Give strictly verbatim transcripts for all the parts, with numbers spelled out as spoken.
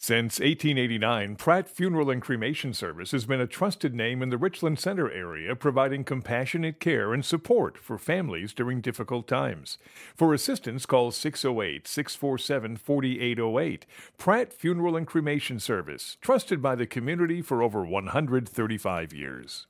Since eighteen eighty-nine, Pratt Funeral and Cremation Service has been a trusted name in the Richland Center area, providing compassionate care and support for families during difficult times. For assistance, call six oh eight, six four seven, four eight oh eight. Pratt Funeral and Cremation Service, trusted by the community for over one hundred thirty-five years.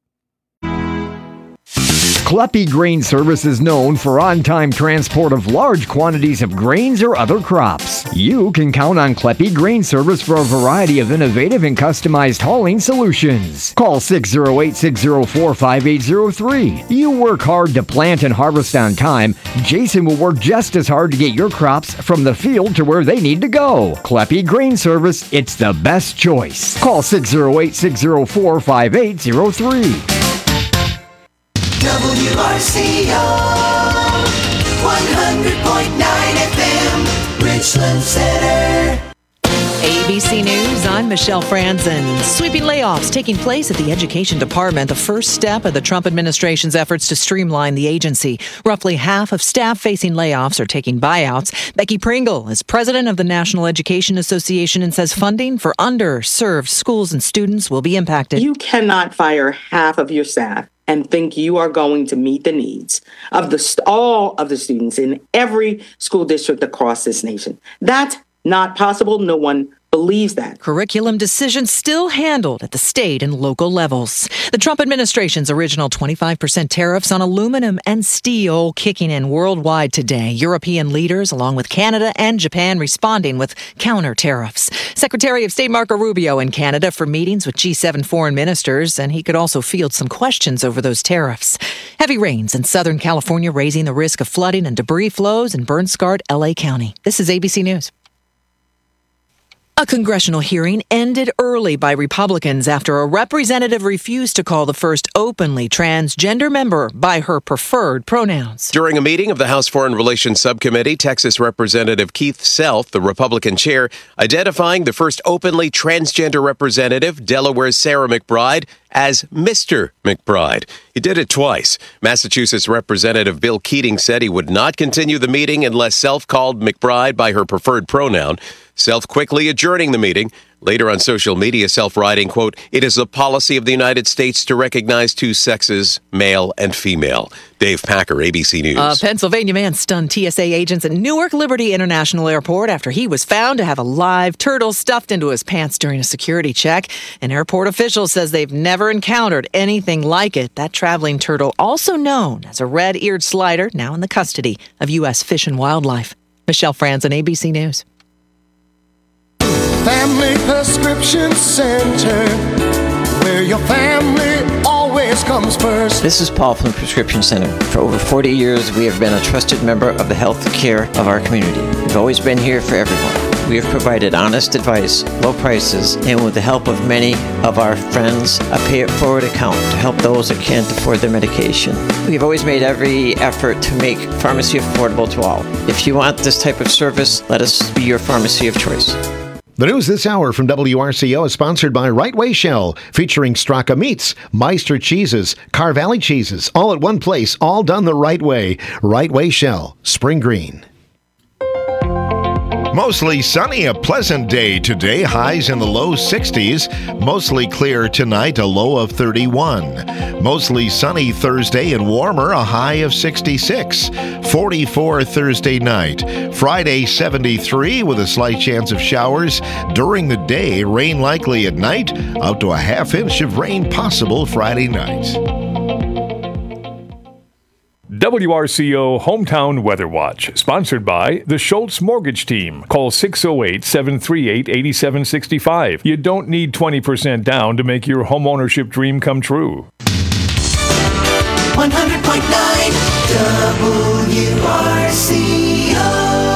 Kleppe Grain Service is known for on-time transport of large quantities of grains or other crops. You can count on Kleppe Grain Service for a variety of innovative and customized hauling solutions. Call six oh eight, six oh four, five eight oh three. You work hard to plant and harvest on time. Jason will work just as hard to get your crops from the field to where they need to go. Kleppe Grain Service, it's the best choice. Call six oh eight, six oh four, five eight oh three. W R C O one hundred point nine F M, Richland Center. A B C News, I'm Michelle Franzen. Sweeping layoffs taking place at the Education Department, the first step of the Trump administration's efforts to streamline the agency. Roughly half of staff facing layoffs are taking buyouts. Becky Pringle is president of the National Education Association and says funding for underserved schools and students will be impacted. You cannot fire half of your staff and think you are going to meet the needs of the all of the students in every school district across this nation. That's not possible. No one believes that. Curriculum decisions still handled at the state and local levels. The Trump administration's original twenty-five percent tariffs on aluminum and steel kicking in worldwide today. European leaders, along with Canada and Japan, responding with counter tariffs. Secretary of State Marco Rubio in Canada for meetings with G seven foreign ministers, and he could also field some questions over those tariffs. Heavy rains in Southern California raising the risk of flooding and debris flows in burn-scarred L A County. This is A B C News. A congressional hearing ended early by Republicans after a representative refused to call the first openly transgender member by her preferred pronouns. During a meeting of the House Foreign Relations Subcommittee, Texas Representative Keith Self, the Republican chair, identifying the first openly transgender representative, Delaware's Sarah McBride, as Mister McBride. He did it twice. Massachusetts Representative Bill Keating said he would not continue the meeting unless Self called McBride by her preferred pronoun. Self quickly adjourning the meeting. Later on social media, Self writing, quote, "It is the policy of the United States to recognize two sexes, male and female." Dave Packer, A B C News. A Pennsylvania man stunned T S A agents at Newark Liberty International Airport after he was found to have a live turtle stuffed into his pants during a security check. An airport official says they've never encountered anything like it. That traveling turtle, also known as a red-eared slider, now in the custody of U S Fish and Wildlife. Michelle Franzen, A B C News. Family Prescription Center, where your family always comes first. This is Paul from the Prescription Center. For over forty years, we have been a trusted member of the health care of our community. We've always been here for everyone. We have provided honest advice, low prices, and with the help of many of our friends, a pay-it-forward account to help those that can't afford their medication. We've always made every effort to make pharmacy affordable to all. If you want this type of service, let us be your pharmacy of choice. The news this hour from W R C O is sponsored by Right Way Shell, featuring Straka Meats, Meister Cheeses, Car Valley Cheeses, all at one place, all done the right way. Right Way Shell, Spring Green. Mostly sunny, a pleasant day today. Highs in the low sixties. Mostly clear tonight, a low of thirty-one. Mostly sunny Thursday and warmer, a high of sixty-six. forty-four Thursday night. Friday, seventy-three with a slight chance of showers. During the day, rain likely at night. Out to a half inch of rain possible Friday night. W R C O Hometown Weather Watch, sponsored by the Schultz Mortgage Team. Call six oh eight, seven three eight, eight seven six five. You don't need twenty percent down to make your homeownership dream come true. one hundred point nine W R C O.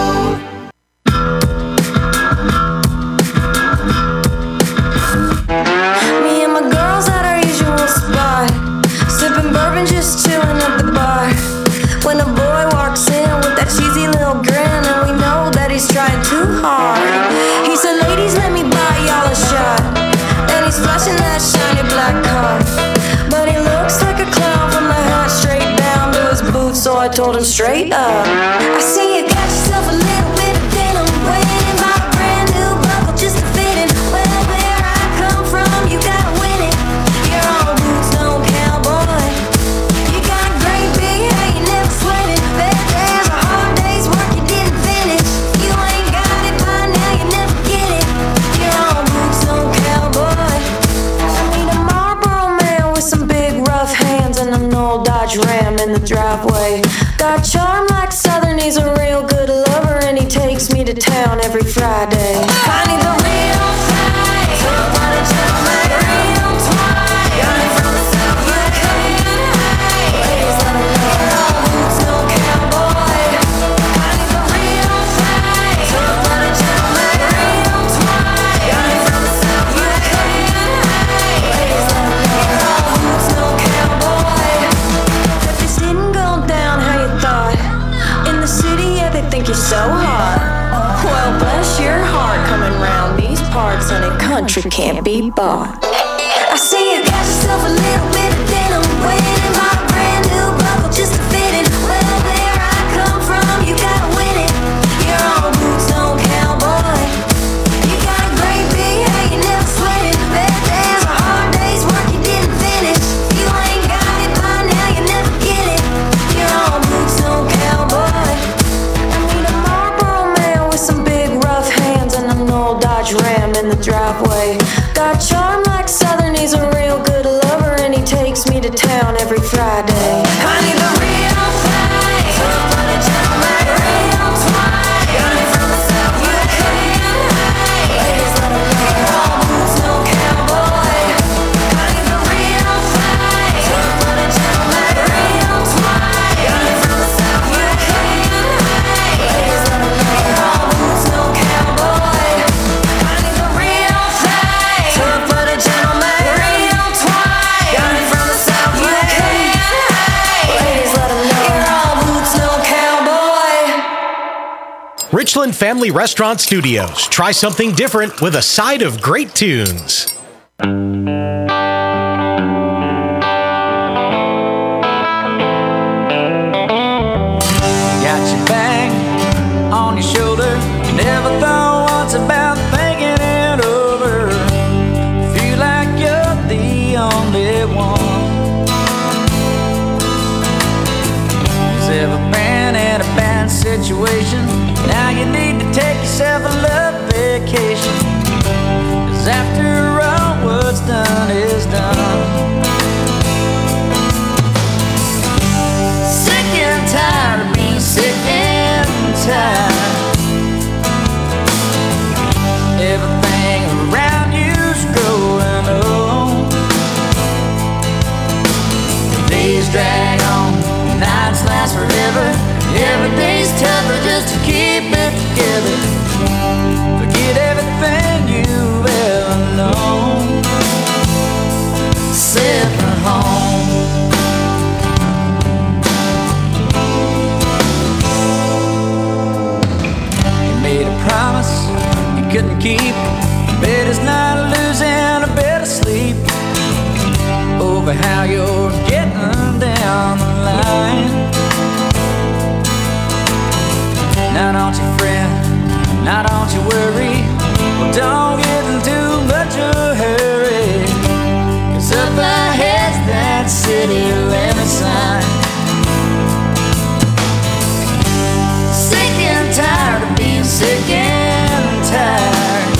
Me and my girls at our usual spot, sipping bourbon, just chilling at the bar. When a boy walks in with that cheesy little grin, and we know that he's trying too hard. He said, "Ladies, let me buy y'all a shot." And he's flashing that shiny black car, but he looks like a clown from the hat straight down to his boots. So I told him straight up, "I see you got yourself a little bit of denim, wearing my brand new buckle driveway. Got charm like Southern, he's a real good lover, and he takes me to town every Friday. I need the real thing, tough but a gentleman, real twine. Got it from the South, you can't hang. Ladies, let him know you're all boots, no cowboy. I need the real thing, tough but a gentleman, real twine. Got it from the South, you can't hang. Ladies, let him know you're all boots, no cowboy. If this didn't go down how you thought, in the city, yeah, they think you're so hot. Well, bless your heart, coming round these parts, honey, country can't be bought. I see you got yourself a little bit of denim, waiting my brand new buckle just to fit it. Well, where I come from, you gotta win it. You're all boots, no cowboy. You got a great big hair, you never sweat it. Bad days or hard days, work you didn't finish. You ain't got it by now, you never get it. You're all boots, no cowboy. I need a Marlboro man with some big rough hands and an old Dodge Ram in the driveway. Got charm like Southern, he's a real good lover, and he takes me to town every Friday. I need the real thing, tough but a gentleman, real twine. Got it from the South, you can't hang. Ladies, let him know you're all boots, no cowboy. I need the real thing, tough but a gentleman, real twine. Got it from the South, you can't hang. Ladies, let him know you're all boots, no cowboy. I need the real thing, tough but a gentleman, real twine. Got it from the South, you can't hang. Ladies, let him know you're all boots, no cowboy. Richland Family Restaurant Studios. Try something different with a side of great tunes. Got your bag on your shoulder. You never thought once about thinking it over. Feel like you're the only one. Who's ever been in a bad situation? Now you need to take yourself a love vacation. 'Cause after all, what's done is done. Sick and tired of being sick and tired. Everything around you's growing old. Days drag on, nights last forever. Every day's tougher just to keep it together. Forget everything you've ever known. Except for home. You made a promise you couldn't keep. Bet it's not losing a bit of sleep over how you're getting down the line. Now don't you fret, now don't you worry. Well, don't get in too much of a hurry. 'Cause up ahead's that city limit sign. Sick and tired of being sick and tired.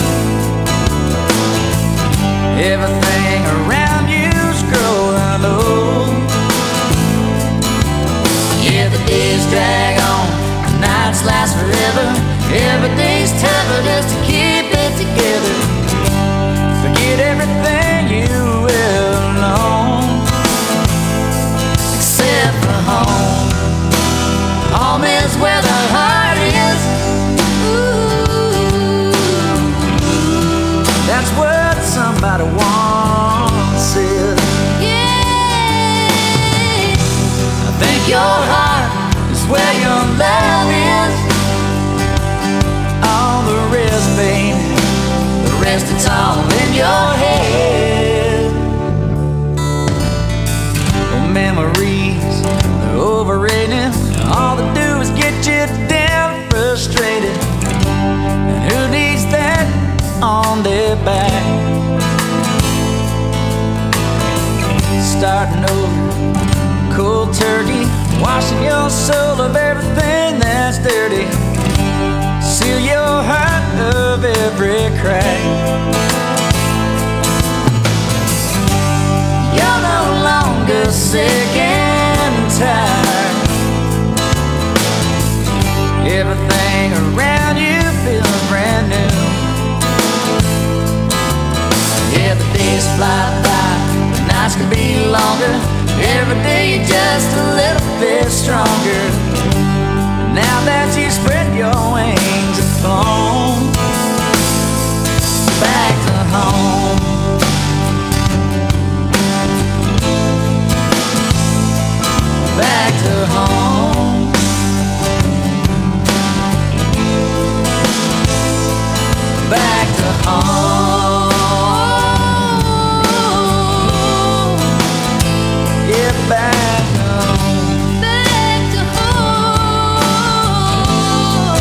Everything around you's growing old. Yeah, the days drag on, nights last forever. Every day's tougher just to keep it together. Forget everything you ever known. Except for home. Home is where the heart is. Ooh, that's what somebody once said. Yeah, I think your heart is where your love is. All the rest, baby, the rest it's all in your head. Oh, memories, they're overrated. All they do is get you down frustrated. And who needs that on their back? Starting over, cold turkey, washing your soul of everything that's dirty. Seal your heart of every crack. You're no longer sick and tired. Now that you spread your wings and flown back to home. Back to home. Back to home. Yeah, back to home. Back to home.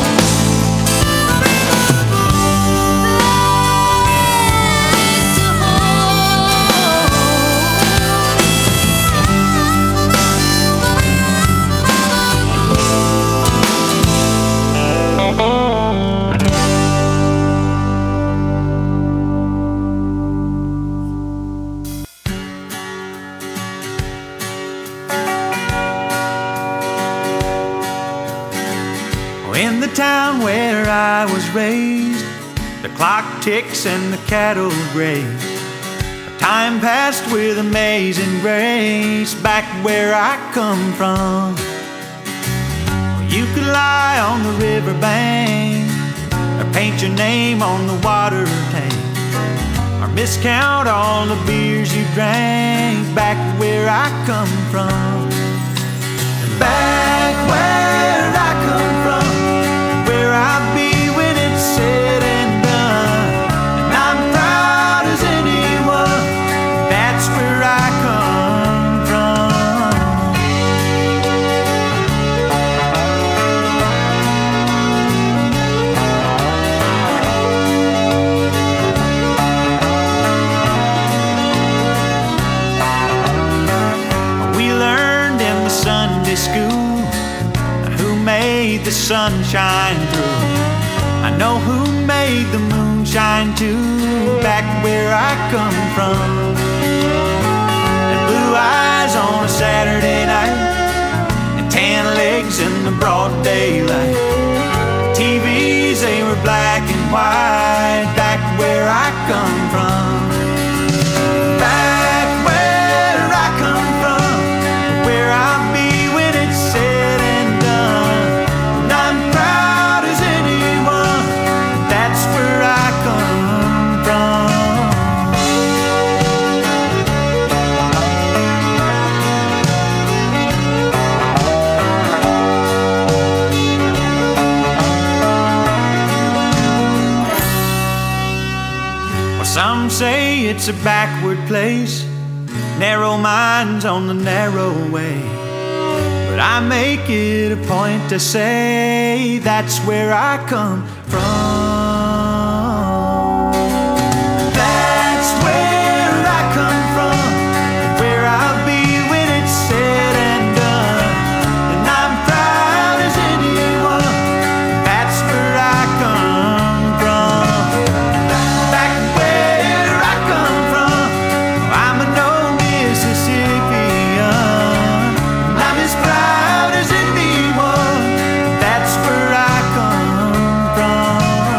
In the town where I was raised, the clock ticks and the cattle graze. Time passed with amazing grace back where I come from. You could lie on the riverbank or paint your name on the water tank, or miscount all the beers you drank back where I come from. Back where I come from, where I'll be when it's said and done. And I'm proud as anyone, that's where I come from. We learned in the Sunday school who made the sunshine through. I know who made the moonshine too, back where I come from. And blue eyes on a Saturday night, and tan legs in the broad daylight. T Vs, they were black and white, back where I come from. Back where I come from, where I'll be when it's said and done. And I'm proud as anyone, that's where I come from. Well, some say it's a backward place, narrow minds on the narrow way. But I make it a point to say that's where I come from. That's where I come from, where I'll be when it's said and done. And I'm proud as anyone, that's where I come from. Back where I come from, I'm an old Mississippian. I'm as proud as anyone, that's where I come from.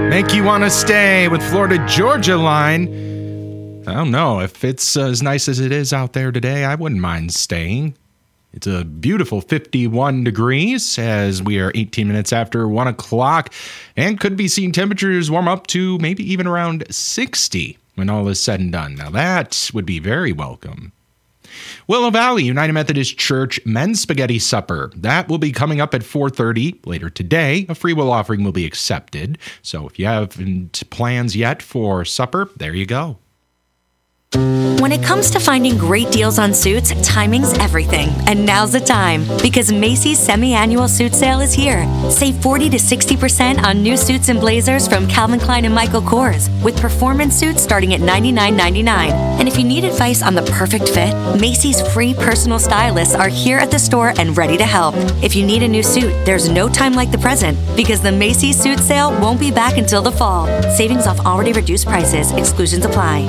Make you want to stay with Florida Georgia line. I don't know. If it's uh, as nice as it is out there today, I wouldn't mind staying. It's a beautiful fifty-one degrees as we are eighteen minutes after one o'clock and could be seeing temperatures warm up to maybe even around sixty when all is said and done. Now that would be very welcome. Willow Valley United Methodist Church Men's Spaghetti Supper. That will be coming up at four thirty later today. A free will offering will be accepted. So if you haven't plans yet for supper, there you go. When it comes to finding great deals on suits, timing's everything. And now's the time, because Macy's semi-annual suit sale is here. Save forty to sixty percent on new suits and blazers from Calvin Klein and Michael Kors, with performance suits starting at ninety-nine ninety-nine. And if you need advice on the perfect fit, Macy's free personal stylists are here at the store and ready to help. If you need a new suit, there's no time like the present, because the Macy's suit sale won't be back until the fall. Savings off already reduced prices. Exclusions apply.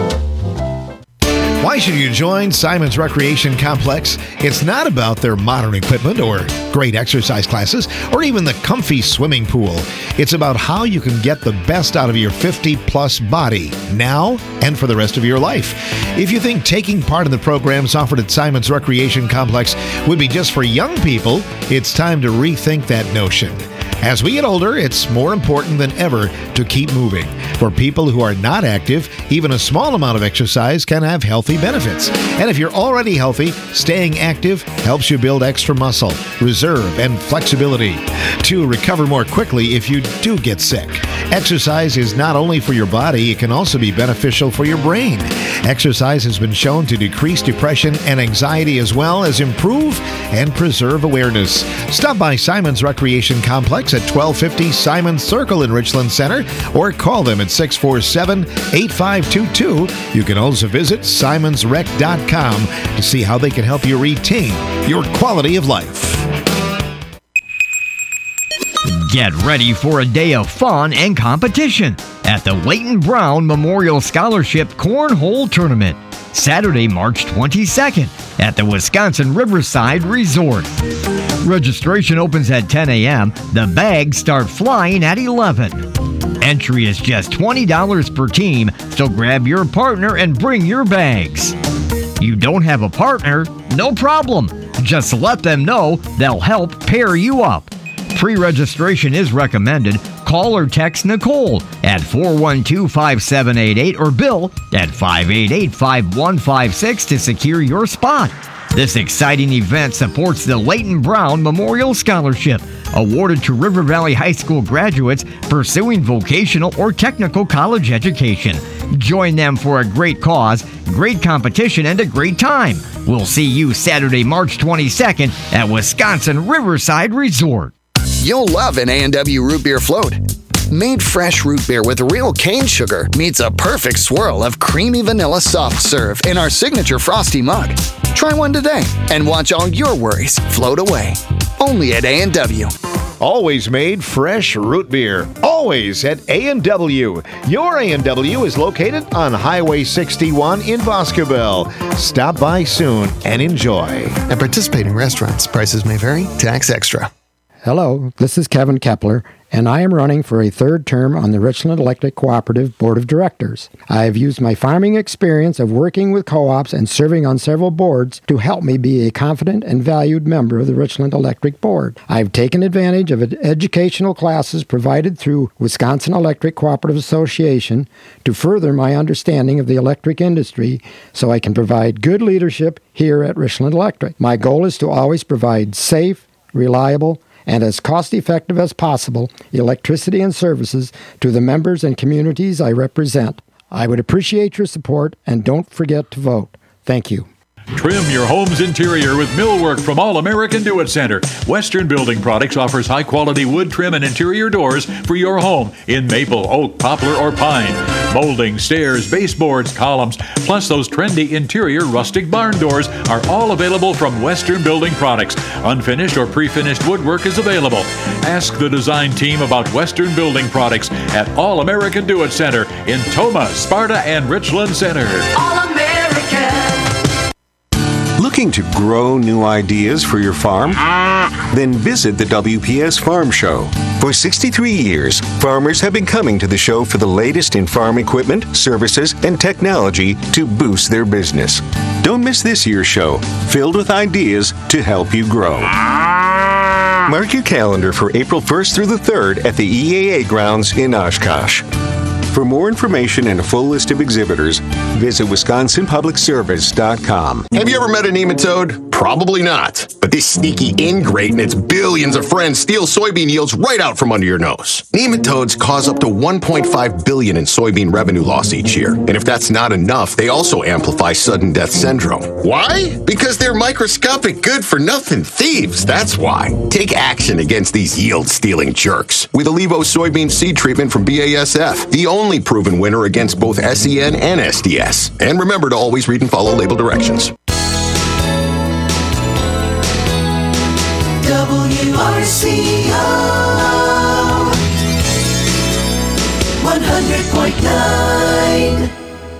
Why should you join Simon's Recreation Complex? It's not about their modern equipment or great exercise classes or even the comfy swimming pool. It's about how you can get the best out of your fifty-plus body now and for the rest of your life. If you think taking part in the programs offered at Simon's Recreation Complex would be just for young people, it's time to rethink that notion. As we get older, it's more important than ever to keep moving. For people who are not active, even a small amount of exercise can have healthy benefits. And if you're already healthy, staying active helps you build extra muscle, reserve, and flexibility to recover more quickly if you do get sick. Exercise is not only for your body, it can also be beneficial for your brain. Exercise has been shown to decrease depression and anxiety as well as improve and preserve awareness. Stop by Simon's Recreation Complex at twelve fifty Simon Circle in Richland Center or call them at six four seven, eight five two two. You can also visit simons rec dot com to see how they can help you retain your quality of life. Get ready for a day of fun and competition at the Leighton Brown Memorial Scholarship Cornhole Tournament, Saturday, March twenty-second at the Wisconsin Riverside Resort. Registration opens at ten a.m. The bags start flying at eleven. Entry is just twenty dollars per team, so grab your partner and bring your bags. You don't have a partner? No problem. Just let them know, they'll help pair you up. Pre-registration is recommended. Call or text Nicole at four one two, five seven eight eight or Bill at five eight eight, five one five six to secure your spot. This exciting event supports the Leighton Brown Memorial Scholarship, awarded to River Valley High School graduates pursuing vocational or technical college education. Join them for a great cause, great competition, and a great time. We'll see you Saturday, March twenty-second at Wisconsin Riverside Resort. You'll love an A and W root beer float. Made fresh root beer with real cane sugar meets a perfect swirl of creamy vanilla soft serve in our signature frosty mug. Try one today and watch all your worries float away. Only at A and W. Always made fresh root beer. Always at A and W. Your A and W is located on Highway sixty-one in Boscobel. Stop by soon and enjoy. At participating restaurants, prices may vary. Tax extra. Hello, this is Kevin Kepler, and I am running for a third term on the Richland Electric Cooperative Board of Directors. I have used my farming experience of working with co-ops and serving on several boards to help me be a confident and valued member of the Richland Electric Board. I have taken advantage of educational classes provided through Wisconsin Electric Cooperative Association to further my understanding of the electric industry so I can provide good leadership here at Richland Electric. My goal is to always provide safe, reliable, and as cost-effective as possible electricity and services to the members and communities I represent. I would appreciate your support, and don't forget to vote. Thank you. Trim your home's interior with millwork from All American Do It Center. Western Building Products offers high-quality wood trim and interior doors for your home in maple, oak, poplar, or pine. Molding, stairs, baseboards, columns, plus those trendy interior rustic barn doors are all available from Western Building Products. Unfinished or pre-finished woodwork is available. Ask the design team about Western Building Products at All American Do It Center in Toma, Sparta, and Richland Center. All American. Looking to grow new ideas for your farm? Then visit the W P S Farm Show. For sixty-three years, farmers have been coming to the show for the latest in farm equipment, services, and technology to boost their business. Don't miss this year's show, filled with ideas to help you grow. Mark your calendar for April first through the third at the E A A grounds in Oshkosh. For more information and a full list of exhibitors, visit wisconsin public service dot com. Have you ever met a nematode? Probably not. But this sneaky ingrate and its billions of friends steal soybean yields right out from under your nose. Nematodes cause up to one point five billion dollars in soybean revenue loss each year. And if that's not enough, they also amplify sudden death syndrome. Why? Because they're microscopic good-for-nothing thieves, that's why. Take action against these yield-stealing jerks with Allevo soybean seed treatment from B A S F, the only proven winner against both S E N and S D S. And remember to always read and follow label directions. W R C O one hundred point nine.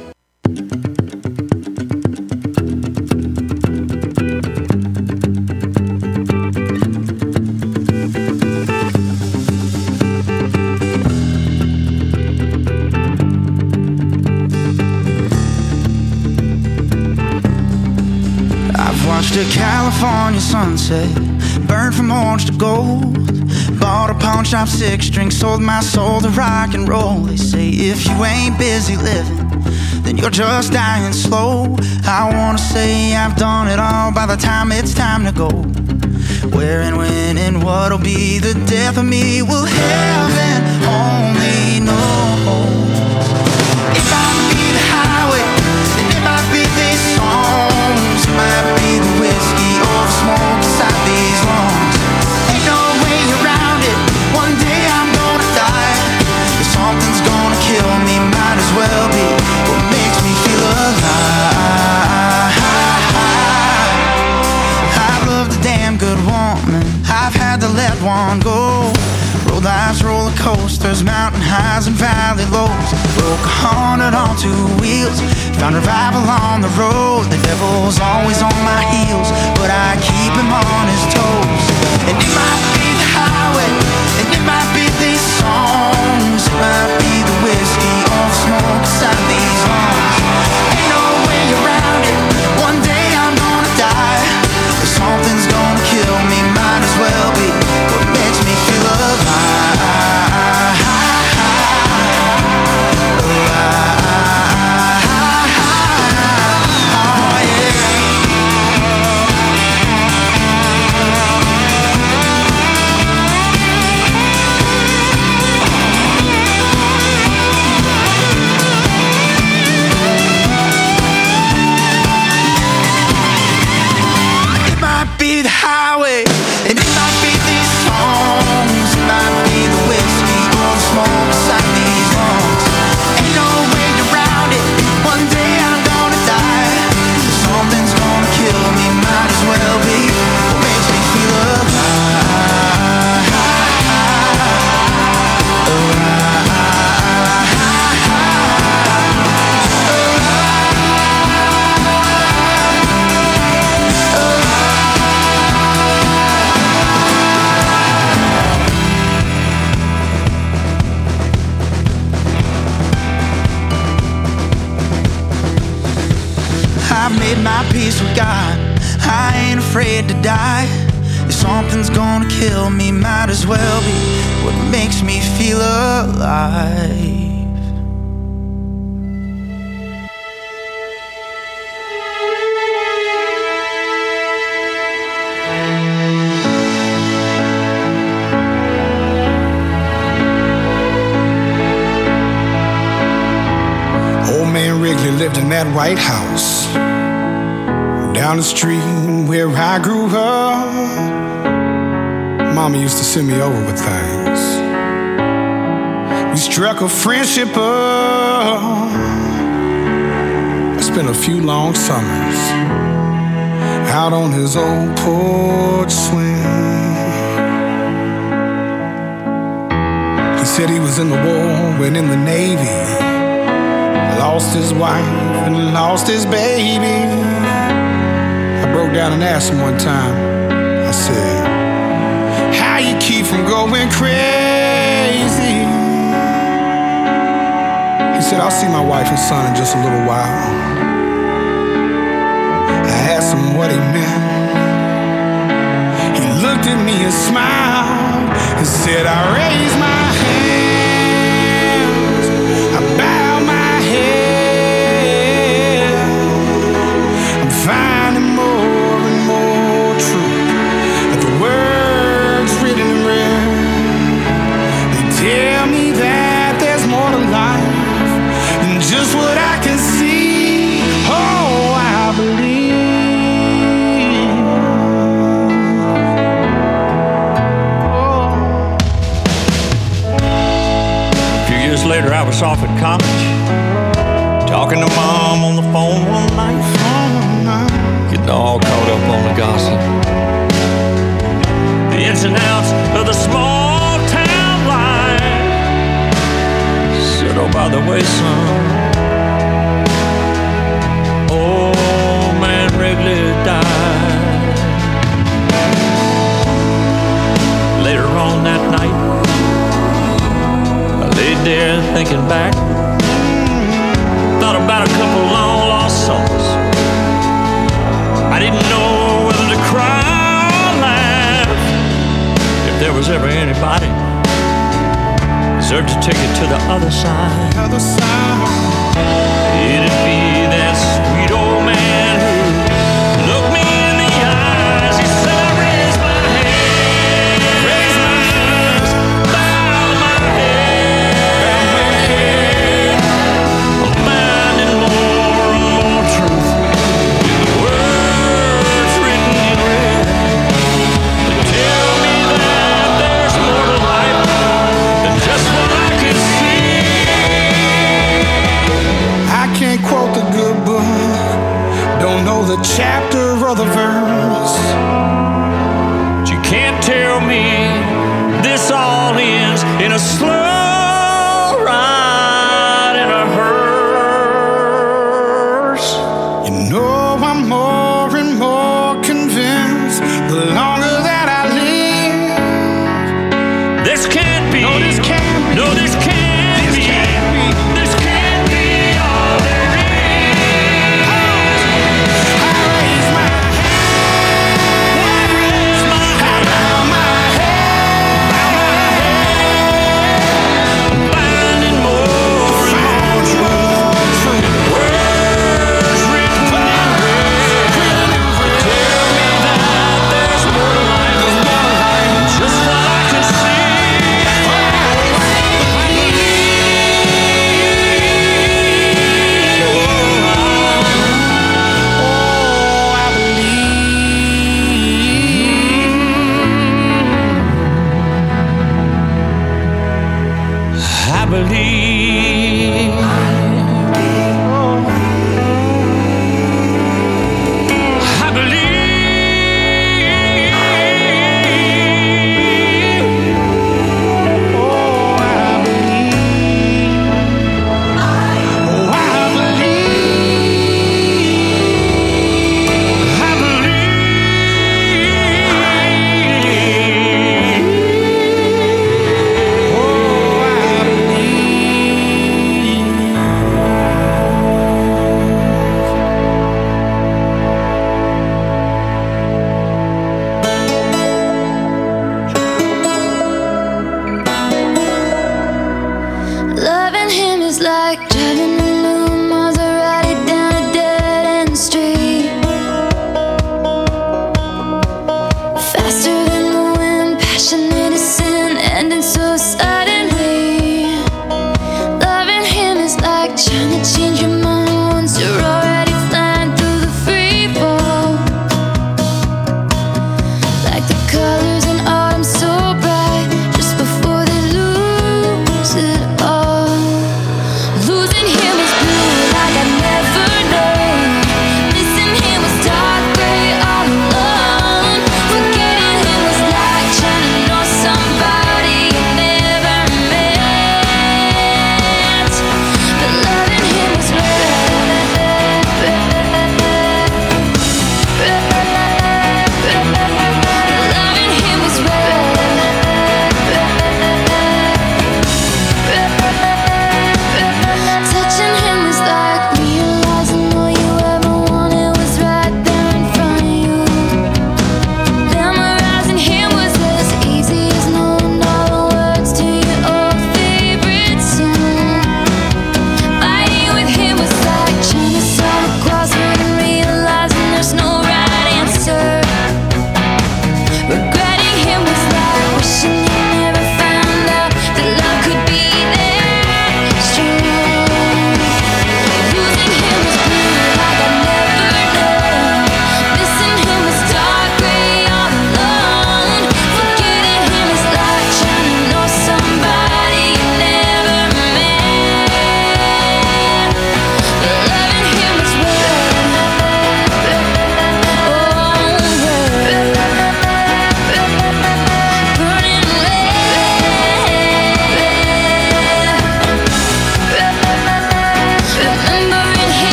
I've watched a California sunset burn from orange to gold. Bought a pawn shop six string, sold my soul to rock and roll. They say if you ain't busy living, then you're just dying slow. I wanna say I've done it all by the time it's time to go. Where and when and what'll be the death of me will heaven only know. It might be the highway, and it might be these songs, it might be the whiskey or the smoke inside these lungs. Ain't no way around it, one day I'm gonna die. If something's gonna kill me, might as well be what makes me feel alive. I've loved a damn good woman, I've had to let one go. Road life's roller coasters, mountain highs and valley lows. Broke a hundred on two wheels, found revival on the road. The devil's always on my heels, but I keep him on his toes. And it might be the highway, and it might be these songs, it might be the whiskey or the smoke inside these lungs. Ain't no way around it, one day I'm gonna die. If something's gonna kill me, might as well be what makes me feel alive. Be the highway, and it might be these songs, it might be the whiskey or the smoke inside these lungs. Ain't no way around it, one day I'm gonna die. If something's gonna kill me, might as well be what makes me feel alive. I've made my peace with God, I ain't afraid to die. If something's gonna kill me, might as well be what makes me feel alive. Old man Wrigley lived in that White House down the street where I grew up. Mama used to send me over with things. We struck a friendship up. I spent a few long summers out on his old porch swing. He said he was in the war, went in the Navy, lost his wife and lost his baby. I broke down and asked him one time, I said, how you keep from going crazy? crazy. He said, I'll see my wife and son in just a little while. I asked him what he meant. He looked at me and smiled and said, I raise my hands, I bow my head. I'm finding more and more truth at the words written in red. They tell me that there's more to life than just what I can see. Oh, I believe. Later, I was off at college, talking to Mom on the phone one night, getting all caught up on the gossip, the ins and outs of the small town life. Said, oh, by the way, son, old man Wrigley died. Later on that night, laid there thinking back, thought about a couple long lost souls. I didn't know whether to cry or laugh. If there was ever anybody deserved to take it to the other side, other side. It'd be that sweet old man who looked me in the eyes. He said, I raise my hand, raise my hands, bow my head. Quote the good book, don't know the chapter or the verse. But you can't tell me this all ends in a slow ride in a hearse. You know I'm more and more convinced the longer that I live. This can't be. No, this can't be. No, this can't this be. Can't be. This can't be all there is.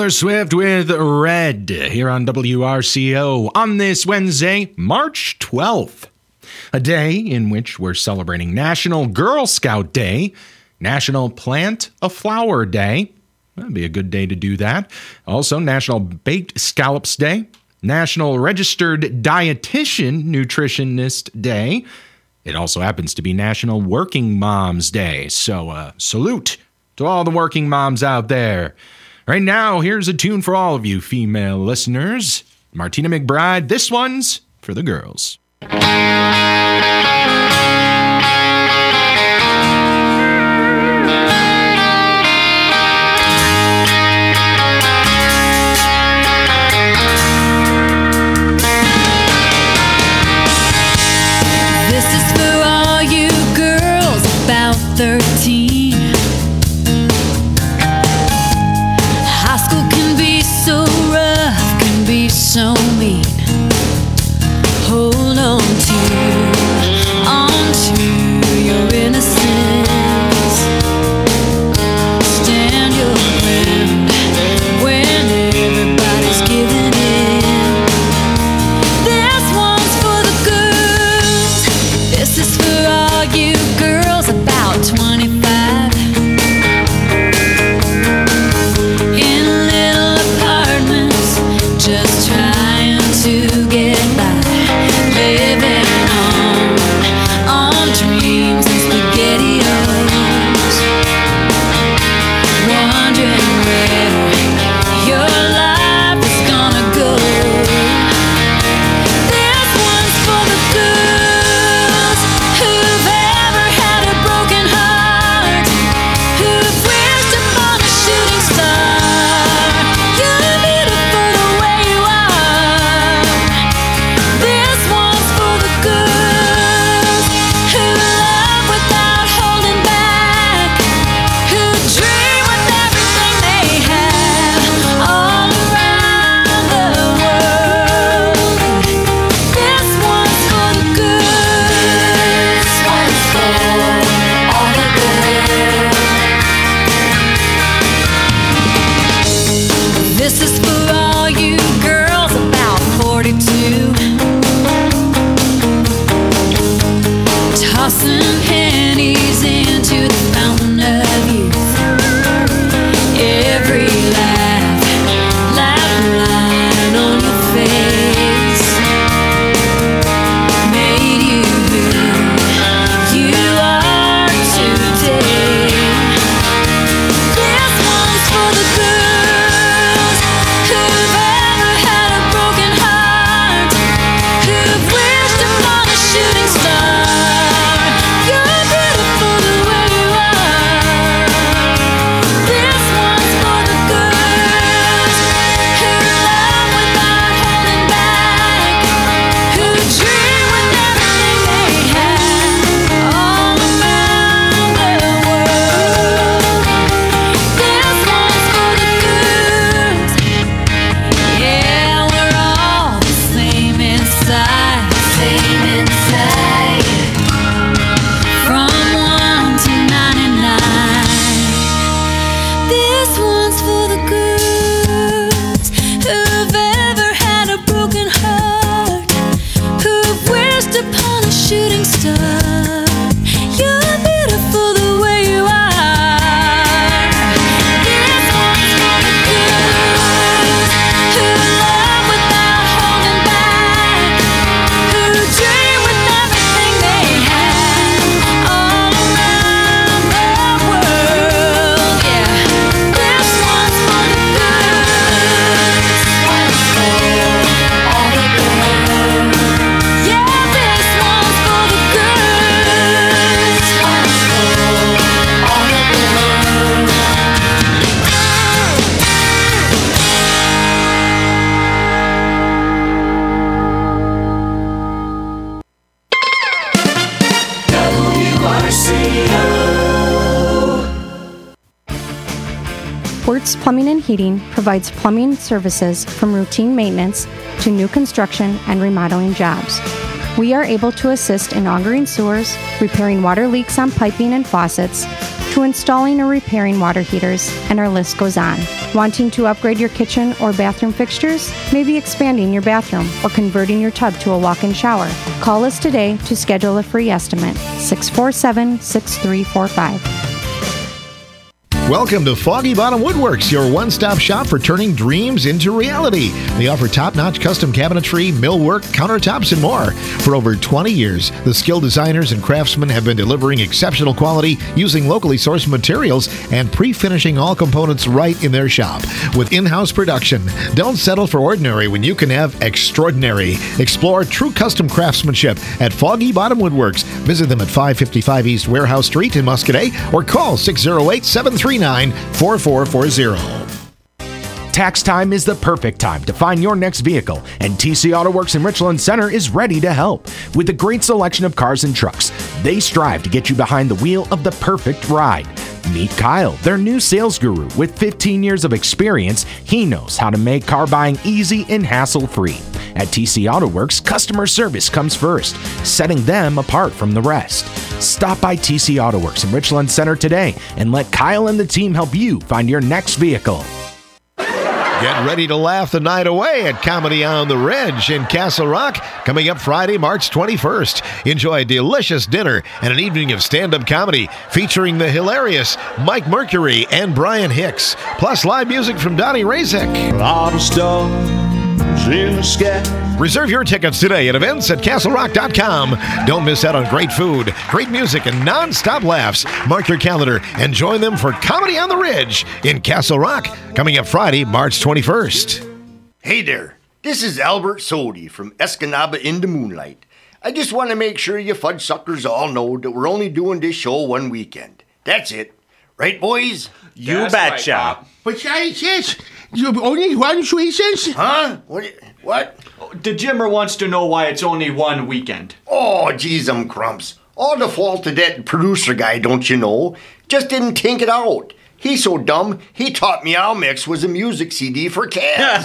Taylor Swift with Red here on W R C O on this Wednesday, March twelfth, a day in which we're celebrating National Girl Scout Day, National Plant a Flower Day. That'd be a good day to do that. Also, National Baked Scallops Day, National Registered Dietitian Nutritionist Day. It also happens to be National Working Moms Day. So, uh, salute to all the working moms out there. Right now, here's a tune for all of you female listeners. Martina McBride, this one's for the girls. This is for all you girls about thirteen. So rough, can be so mean. Hold on to, on to your innocence. Stand your ground when everybody's giving in. This one's for the girls. This is for all you girls about twenty-five. Just trying to get by, living on, on dreams and SpaghettiOs, wondering where your life is gonna go. This one's for the girls who've ever had a broken heart, who've wished upon a shooting star. You're beautiful the way you are. This one's for the girls who love without holding back, who dream with everything they have all around the world. This one's for the girls. This one's for all the girls. This is for all you girls about forty-two, tossing pennies into the fountain of youth. Every laugh, laugh line on your face made you who you are today. This one's for the girls who've ever had a broken heart, who've wished upon a shooting star. You're beautiful the way you are. This one's for the girls who love without holding back, who dream with everything they have all around the world. This one's for the girls. Yeah, we're all the same inside, same inside. From one to ninety-nine. This one's for the girls who've ever had a broken heart, who've wished upon a shooting star. You're beautiful the way you are. This one's for the girls who love without holding back, who dream with everything they have all around the world. Yeah, this one's for the girls. This one's for all the girls. Yeah, this one's for the girls. This one's for all the girls. W R C O. Wertz Plumbing and Heating provides plumbing services from routine maintenance to new construction and remodeling jobs. We are able to assist in augering sewers, repairing water leaks on piping and faucets, to installing or repairing water heaters, and our list goes on. Wanting to upgrade your kitchen or bathroom fixtures? Maybe expanding your bathroom or converting your tub to a walk-in shower? Call us today to schedule a free estimate. six four seven, six three four five. Welcome to Foggy Bottom Woodworks, your one-stop shop for turning dreams into reality. They offer top-notch custom cabinetry, millwork, countertops, and more. For over twenty years, the skilled designers and craftsmen have been delivering exceptional quality using locally sourced materials and pre-finishing all components right in their shop. With in-house production, don't settle for ordinary when you can have extraordinary. Explore true custom craftsmanship at Foggy Bottom Woodworks. Visit them at five fifty-five East Warehouse Street in Muscadet or call six oh eight, seven three nine, four four four zero. Tax time is the perfect time to find your next vehicle, and T C Auto Works in Richland Center is ready to help. With a great selection of cars and trucks, they strive to get you behind the wheel of the perfect ride. Meet Kyle, their new sales guru. With fifteen years of experience, he knows how to make car buying easy and hassle-free. At T C Auto Works, customer service comes first, setting them apart from the rest. Stop by T C Auto Works in Richland Center today and let Kyle and the team help you find your next vehicle. Get ready to laugh the night away at Comedy on the Ridge in Castle Rock, coming up Friday, March twenty-first. Enjoy a delicious dinner and an evening of stand-up comedy featuring the hilarious Mike Mercury and Brian Hicks, plus live music from Donnie Razek. A lot of stars in the sky. Reserve your tickets today at events at castle rock dot com. Don't miss out on great food, great music, and non-stop laughs. Mark your calendar and join them for Comedy on the Ridge in Castle Rock, coming up Friday, March twenty-first. Hey there, this is Albert Sodi from Escanaba in the Moonlight. I just want to make sure you fudge suckers all know that we're only doing this show one weekend. That's it. Right, boys? You That's betcha. Right, but I says, you only one weekend? Huh? What? What? The Jimmer wants to know why it's only one weekend. Oh, geez, um crumps. All the fault of that producer guy, don't you know? Just didn't think it out. He's so dumb, he taught me Almex was a music C D for cats.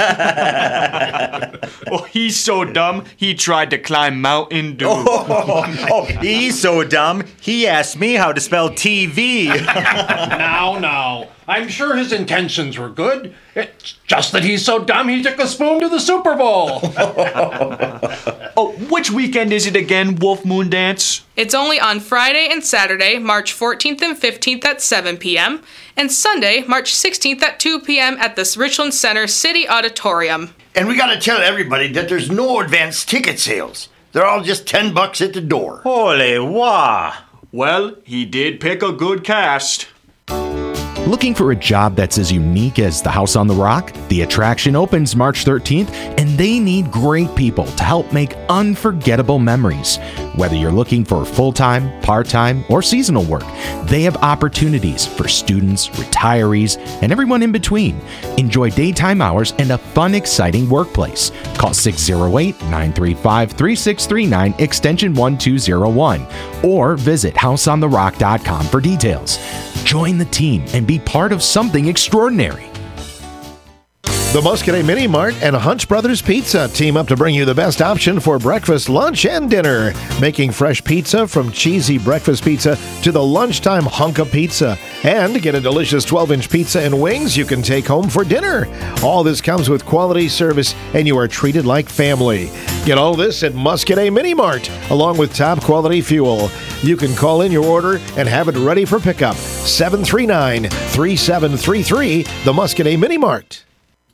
Oh, he's so dumb, he tried to climb Mountain Dew. Oh, oh, he's so dumb, he asked me how to spell T V. Now, now. I'm sure his intentions were good. It's just that he's so dumb he took a spoon to the Super Bowl. Oh, which weekend is it again, Wolf Moon Dance? It's only on Friday and Saturday, March fourteenth and fifteenth at seven p.m., and Sunday, March sixteenth at two p.m. at the Richland Center City Auditorium. And we gotta tell everybody that there's no advance ticket sales. They're all just ten bucks at the door. Holy wah! Well, he did pick a good cast. Looking for a job that's as unique as the House on the Rock? The attraction opens March thirteenth, and they need great people to help make unforgettable memories. Whether you're looking for full-time, part-time, or seasonal work, they have opportunities for students, retirees, and everyone in between. Enjoy daytime hours and a fun, exciting workplace. Call six oh eight, nine three five, three six three nine, extension one two oh one, or visit house on the rock dot com for details. Join the team and be part of something extraordinary. The Muscadet Mini Mart and Hunch Brothers Pizza team up to bring you the best option for breakfast, lunch, and dinner. Making fresh pizza from cheesy breakfast pizza to the lunchtime hunk of pizza. And get a delicious twelve-inch pizza and wings you can take home for dinner. All this comes with quality service, and you are treated like family. Get all this at Muscadet Mini Mart, along with top quality fuel. You can call in your order and have it ready for pickup. seven three nine, three seven three three, the Muscadet Mini Mart.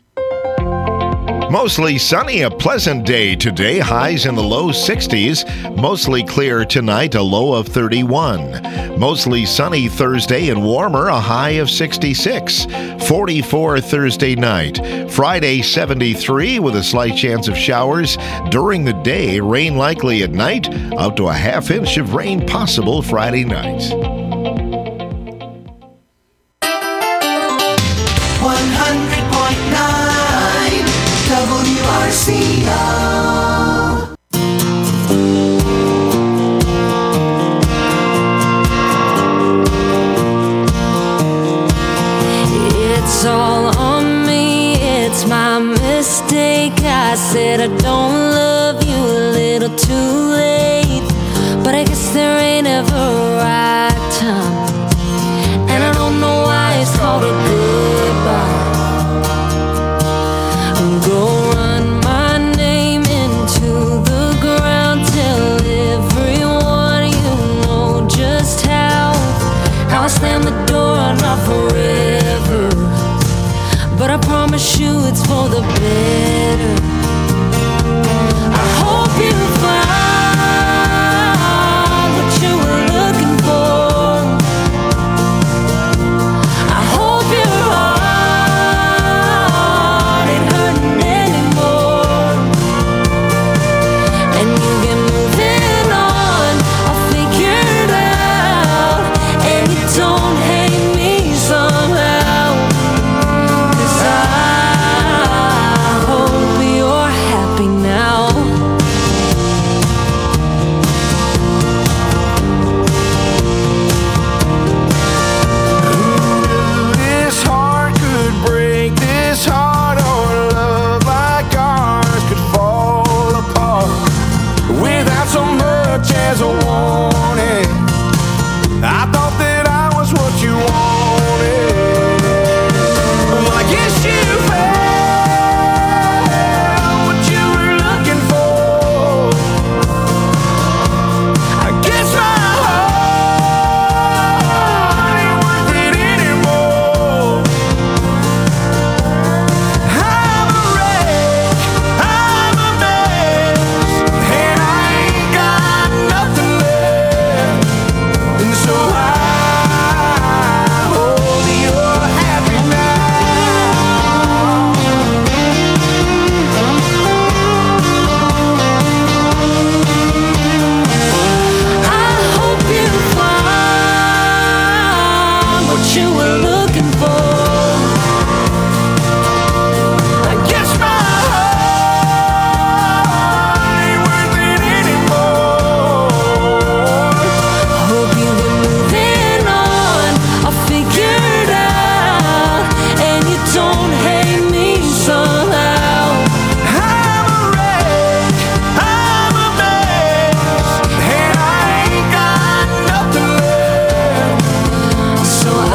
Mostly sunny, a pleasant day today, highs in the low sixties. Mostly clear tonight, a low of thirty-one. Mostly sunny Thursday and warmer, a high of sixty-six. forty-four Thursday night. Friday, seventy-three with a slight chance of showers. During the day, rain likely at night, up to a half inch of rain possible Friday night. one hundred point nine W R C O. It's all on me, it's my mistake. I said I don't love you a little too late, but I guess there ain't ever a right time. as a warning. I thought that I was what you wanted. Well, I guess you found what you were looking for. I guess my heart ain't worth it anymore. I'm a wreck, I'm a mess, and I ain't got nothing left. And so I hope you're happy now. I hope you find what you were looking for. I guess my heart ain't worth it anymore. Hope you've been moving on, I figured out, and you don't hate me somehow. I'm a wreck, I'm a mess, and I ain't got nothing left. So I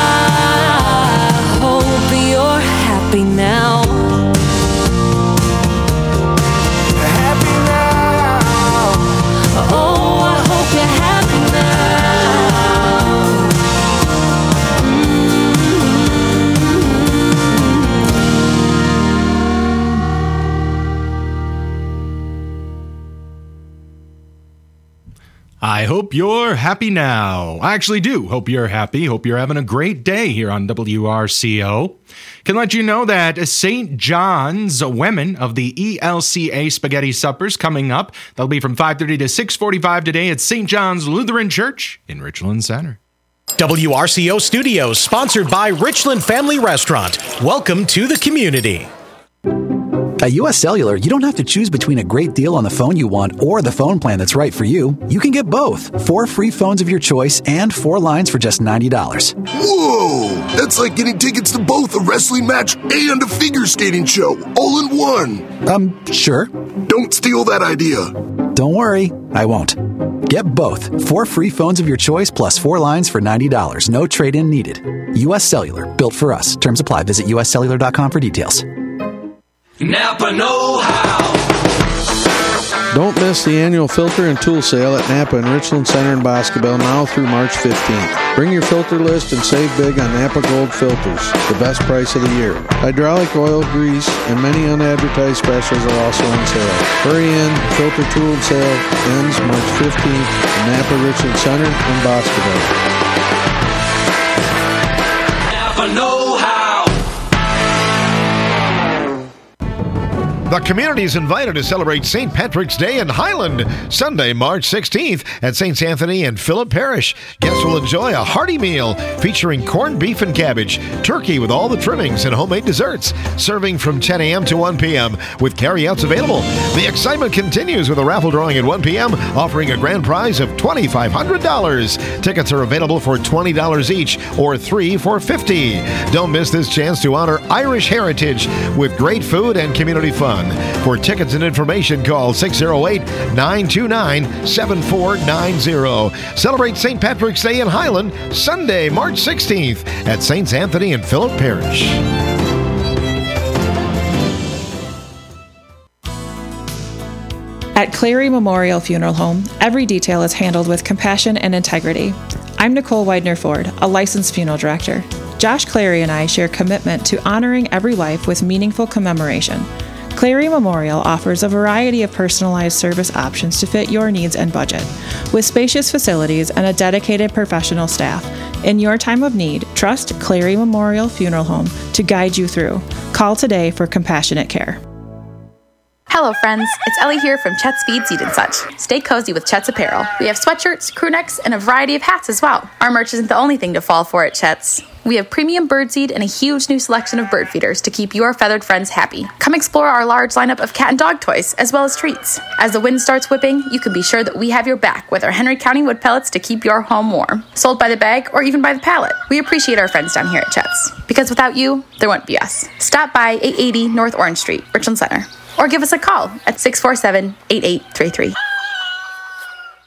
hope you're happy now. Happy now. Oh, I hope you're happy now. I hope you're happy now. I actually do hope you're happy. Hope you're having a great day here on W R C O. Can let you know that Saint John's Women of the E L C A Spaghetti Suppers coming up. They'll be from five thirty to six forty-five today at Saint John's Lutheran Church in Richland Center. W R C O Studios, sponsored by Richland Family Restaurant. Welcome to the community. At U S Cellular, you don't have to choose between a great deal on the phone you want or the phone plan that's right for you. You can get both. Four free phones of your choice and four lines for just ninety dollars. Whoa! That's like getting tickets to both a wrestling match and a figure skating show, all in one. Um, sure. Don't steal that idea. Don't worry, I won't. Get both. Four free phones of your choice plus four lines for ninety dollars. No trade-in needed. U S Cellular, built for us. Terms apply. Visit U S cellular dot com for details. Napa know-how. Don't miss the annual filter and tool sale at Napa in Richland Center and Boscobel now through March fifteenth. Bring your filter list and save big on Napa Gold filters, the best price of the year. Hydraulic oil, grease, and many unadvertised specials are also on sale. Hurry in, the filter tool sale ends March fifteenth in Napa Richland Center and Boscobel. Napa know-how. The community is invited to celebrate Saint Patrick's Day in Highland, Sunday, March sixteenth at Saints Anthony and Philip Parish. Guests will enjoy a hearty meal featuring corned beef and cabbage, turkey with all the trimmings, and homemade desserts, serving from ten a.m. to one p.m. with carryouts available. The excitement continues with a raffle drawing at one p.m. offering a grand prize of twenty-five hundred dollars. Tickets are available for twenty dollars each or three for fifty dollars. Don't miss this chance to honor Irish heritage with great food and community fun. For tickets and information, call six oh eight, nine two nine, seven four nine zero. Celebrate Saint Patrick's Day in Highland, Sunday, March sixteenth at Saints Anthony and Philip Parish. At Clary Memorial Funeral Home, every detail is handled with compassion and integrity. I'm Nicole Widener-Ford, a licensed funeral director. Josh Clary and I share commitment to honoring every life with meaningful commemoration. Clary Memorial offers a variety of personalized service options to fit your needs and budget. With spacious facilities and a dedicated professional staff, in your time of need, trust Clary Memorial Funeral Home to guide you through. Call today for compassionate care. Hello friends, it's Ellie here from Chet's Feed Seed and Such. Stay cozy with Chet's apparel. We have sweatshirts, crew necks, and a variety of hats as well. Our merch isn't the only thing to fall for at Chet's. We have premium birdseed and a huge new selection of bird feeders to keep your feathered friends happy. Come explore our large lineup of cat and dog toys, as well as treats. As the wind starts whipping, you can be sure that we have your back with our Henry County wood pellets to keep your home warm. Sold by the bag or even by the pallet. We appreciate our friends down here at Chet's, because without you, there wouldn't be us. Stop by eight eighty North Orange Street, Richland Center, or give us a call at six four seven, eight eight three three.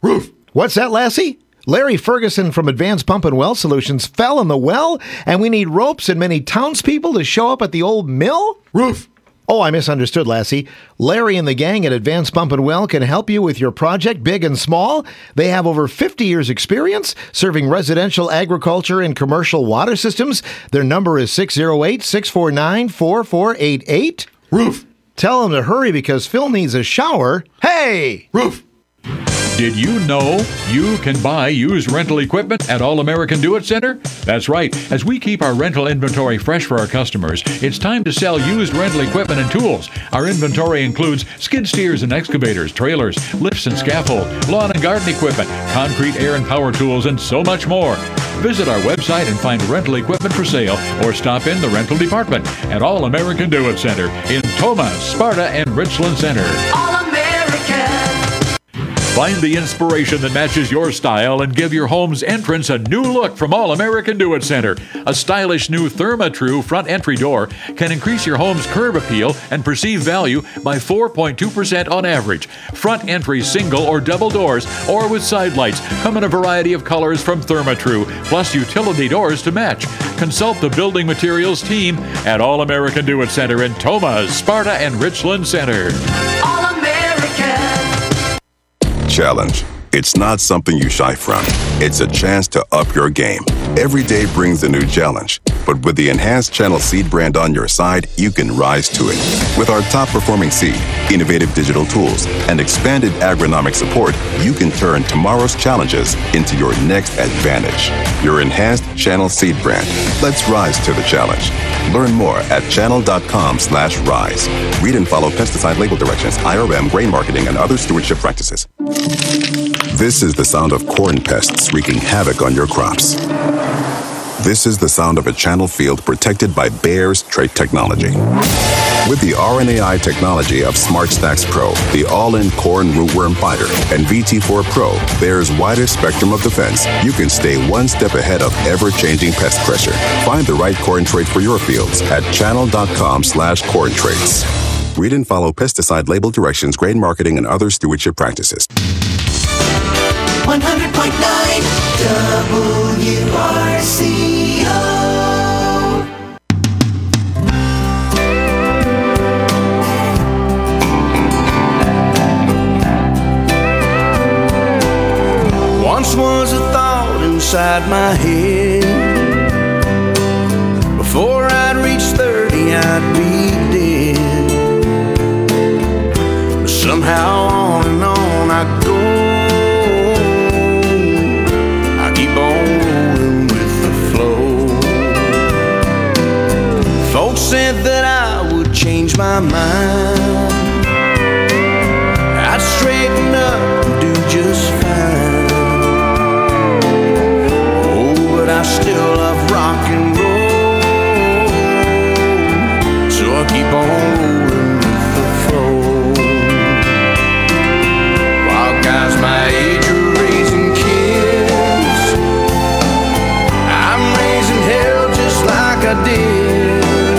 Roof. What's that, Lassie? Larry Ferguson from Advanced Pump and Well Solutions fell in the well, and we need ropes and many townspeople to show up at the old mill? Roof. Oh, I misunderstood, Lassie. Larry and the gang at Advanced Pump and Well can help you with your project, big and small. They have over fifty years experience serving residential, agriculture, and commercial water systems. Their number is six oh eight, six four nine, four four eight eight. Roof. Tell them to hurry because Phil needs a shower. Hey! Roof. Did you know you can buy used rental equipment at All American Do It Center? That's right. As we keep our rental inventory fresh for our customers, it's time to sell used rental equipment and tools. Our inventory includes skid steers and excavators, trailers, lifts and scaffold, lawn and garden equipment, concrete, air and power tools, and so much more. Visit our website and find rental equipment for sale or stop in the rental department at All American Do It Center in Toma, Sparta, and Richland Center. All American. Find the inspiration that matches your style and give your home's entrance a new look from All American Do It Center. A stylish new ThermaTrue front entry door can increase your home's curb appeal and perceived value by four point two percent on average. Front entry single or double doors or with side lights come in a variety of colors from ThermaTrue, plus utility doors to match. Consult the building materials team at All American Do It Center in Toma, Sparta, and Richland Center. All American. Challenge. It's not something you shy from. It's a chance to up your game. Every day brings a new challenge. But with the enhanced Channel Seed brand on your side, you can rise to it. With our top-performing seed, innovative digital tools, and expanded agronomic support, you can turn tomorrow's challenges into your next advantage. Your enhanced Channel Seed brand. Let's rise to the challenge. Learn more at channel.com slash rise. Read and follow pesticide label directions, I R M, grain marketing, and other stewardship practices. This is the sound of corn pests wreaking havoc on your crops. This is the sound of a channel field protected by Bayer's trait technology. With the R N A I technology of SmartStax Pro, the all-in corn rootworm fighter, and V T four Pro, Bayer's widest spectrum of defense, you can stay one step ahead of ever-changing pest pressure. Find the right corn trait for your fields at channel.com slash corn traits. Read and follow pesticide label directions, grain marketing, and other stewardship practices. one hundred point nine W R C O. Once was a thought inside my head. Before I'd reach thirty, I'd be dead. But somehow on and on I go. I keep on rolling with the flow. Folks said that I would change my mind. I'd straighten up and do just fine. But I still love rock and roll, so I keep on rolling with the flow. While guys my age are raising kids, I'm raising hell just like I did.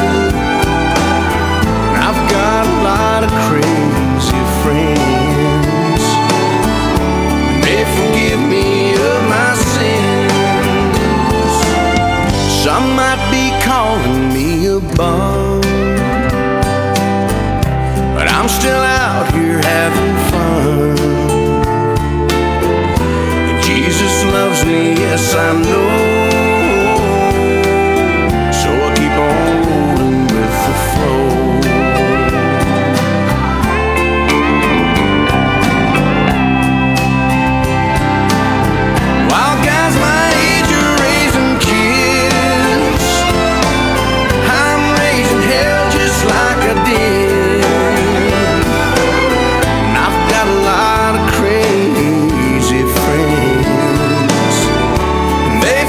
And I've got a lot of crazy friends, and they forgive me of my sins. Some might be calling me a bum, but I'm still out here having fun. And Jesus loves me, yes I know. So I keep on rolling with the flow. While guys my age are raising kids, like I did. And I've got a lot of crazy friends, and they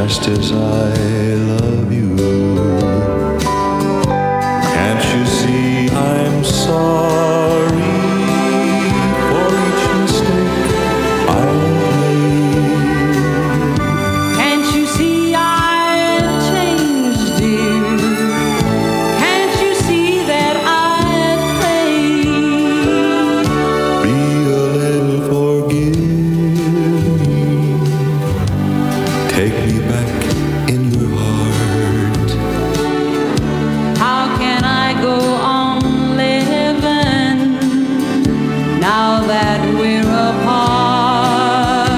just as I love you. Can't you see I'm sorry for each mistake I've made? Can't you see I've changed, dear? Can't you see that I've played? Be a little forgiving. Take me back in your heart. How can I go on living now that we're apart?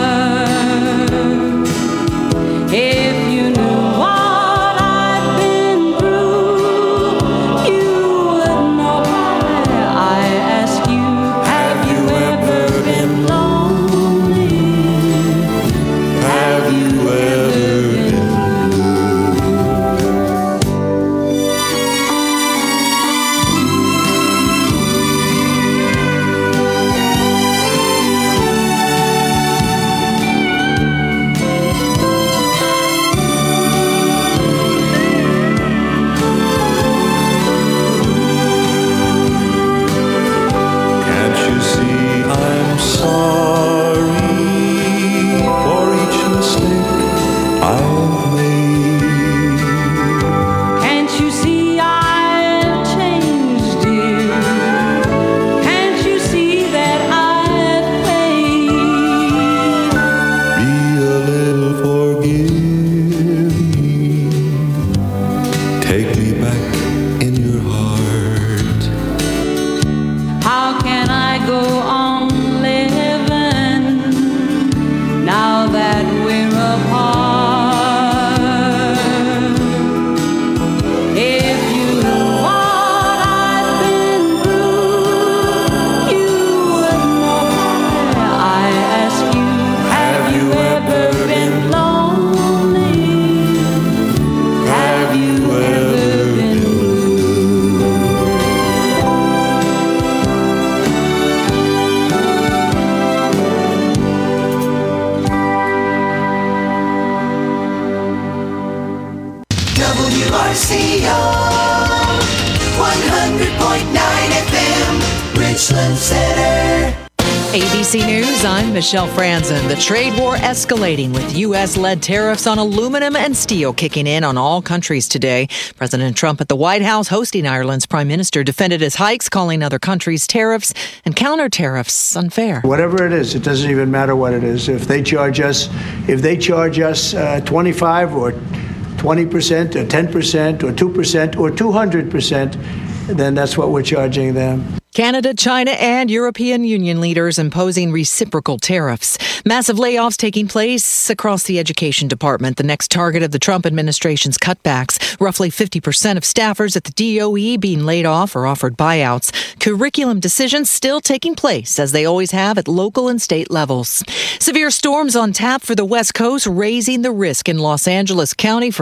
If you knew what I've been through, you would know why I ask you, have you ever been lonely? Have you ever been Can't you see I'm sorry for each mistake I've made? Can't you see I've changed, dear? Can't you see that I've played? Be a little forgiving. Take me back in your heart. How can I go on living now that we're apart? If you knew what I've been through, you would know why I ask you, have you ever been lonely? Have you ever been W R C O one hundred point nine F M, Richland Center. A B C News, I'm Michelle Franzen. The trade war escalating with U S-led tariffs on aluminum and steel kicking in on all countries today. President Trump at the White House hosting Ireland's prime minister defended his hikes, calling other countries' tariffs and counter-tariffs unfair. Whatever it is, it doesn't even matter what it is. If they charge us, if they charge us uh, twenty-five or twenty percent or ten percent or two percent or two hundred percent, then that's what we're charging them. Canada, China, and European Union leaders imposing reciprocal tariffs. Massive layoffs taking place across the education department, the next target of the Trump administration's cutbacks. Roughly fifty percent of staffers at the D O E being laid off or offered buyouts. Curriculum decisions still taking place, as they always have at local and state levels. Severe storms on tap for the West Coast, raising the risk in Los Angeles County for